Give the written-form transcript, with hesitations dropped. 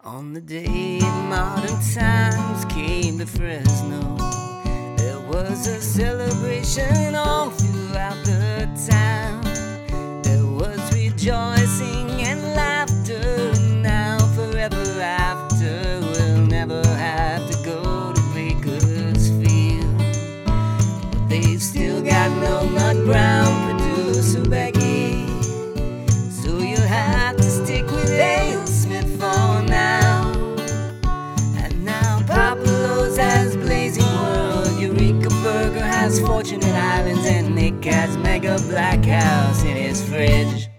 On the day modern times came to Fresno, there was a celebration all throughout the town. There was rejoicing and laughter. Now forever after, we'll never have to go to Bakersfield. But they've still got no Nut Brown producer Becky, so you'll have to stick with Ale Smith for now. And now Papalos has Blazing World, Eureka Burger has Fortunate Islands, and Nick has Mega Black House in his fridge.